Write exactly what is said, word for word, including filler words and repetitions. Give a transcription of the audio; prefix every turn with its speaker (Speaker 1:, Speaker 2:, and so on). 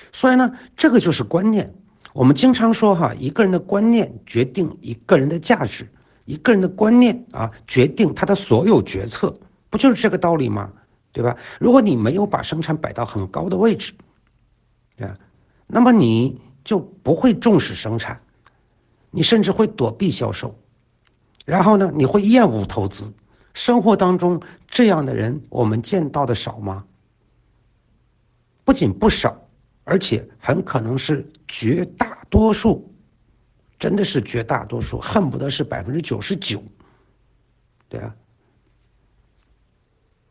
Speaker 1: 所以呢，这个就是观念。我们经常说哈，一个人的观念决定一个人的价值，一个人的观念啊决定他的所有决策，不就是这个道理吗？对吧？如果你没有把生产摆到很高的位置，对吧？那么你就不会重视生产，你甚至会躲避销售，然后呢，你会厌恶投资。生活当中这样的人我们见到的少吗？不仅不少，而且很可能是绝大多数，真的是绝大多数，恨不得是百分之九十九，对啊。